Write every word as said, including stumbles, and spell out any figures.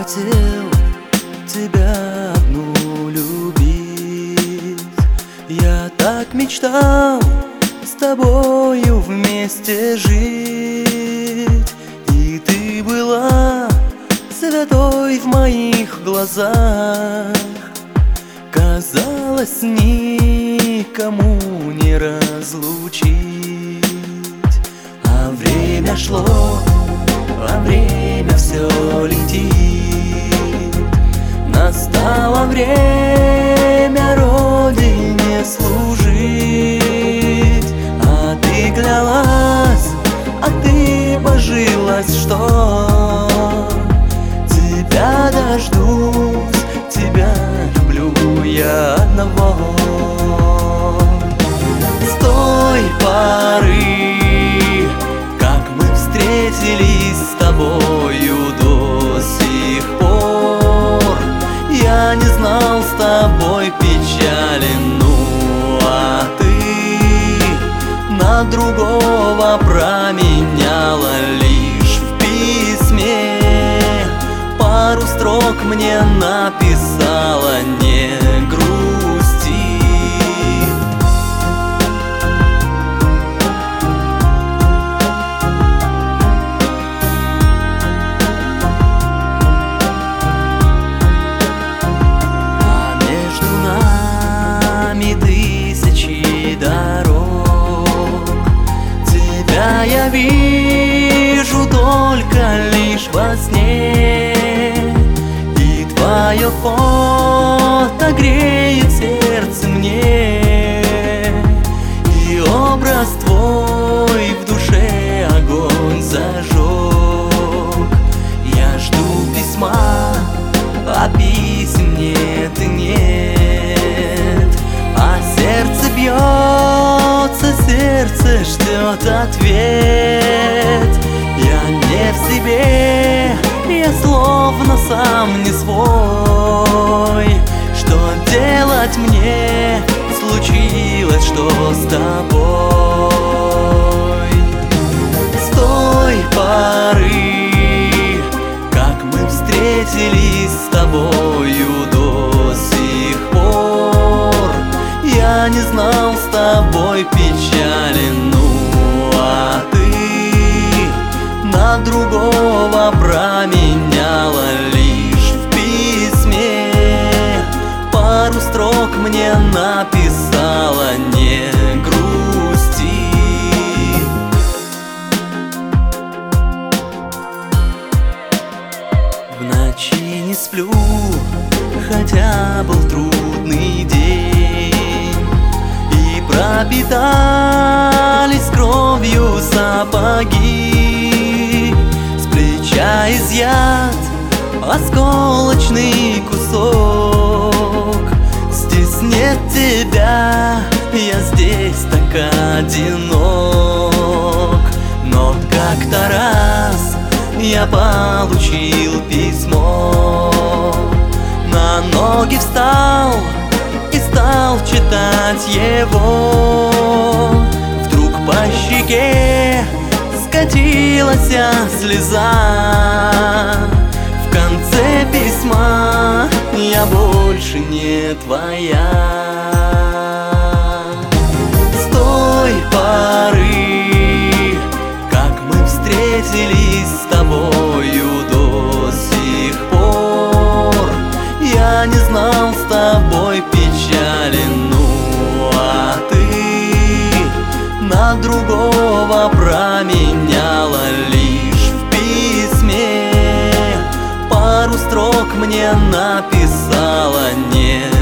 хотел тебя одну любить. Я так мечтал с тобою вместе жить, и ты была святой в моих глазах. Казалось, никому не разлучить. А время шло, а время все летит. Настало время Родине служить. А ты клялась, а ты божилась, что тебя дождусь, тебя люблю я одного. С той поры, как мы встретились с тобою, до сих пор я не знал с тобой печали. Ну а ты на другого променяла лишь в письме. Пару строк мне написала: не грусти. А между нами тысячи дорог. Тебя я вижу только лишь во сне. Твое фото греет сердце мне, и образ твой в душе огонь зажег. Я жду письма, а писем нет и нет. А сердце бьется, сердце ждет ответ. Я не в себе, я словно сам не свой. Что делать мне? Случилось что с тобой? С той поры, как мы встретились с тобою, до сих пор я не знал с тобой печали. Ну а ты на другого променяла лишь в письме. Пару строк мне написала: не грусти. В ночи не сплю, хотя был трудный день, и пропитались кровью сапоги. Изъят осколочный кусок. Здесь нет тебя, я здесь так одинок. Но как-то раз я получил письмо, на ноги встал и стал читать его. Вдруг по щеке скатилась слеза. В конце письма: я больше не твоя. С той поры, как мы встретились с тобою, до сих пор я не знал с тобой печали. Ну а ты на другого променяла лишь в письме. Пару строк мне написала: не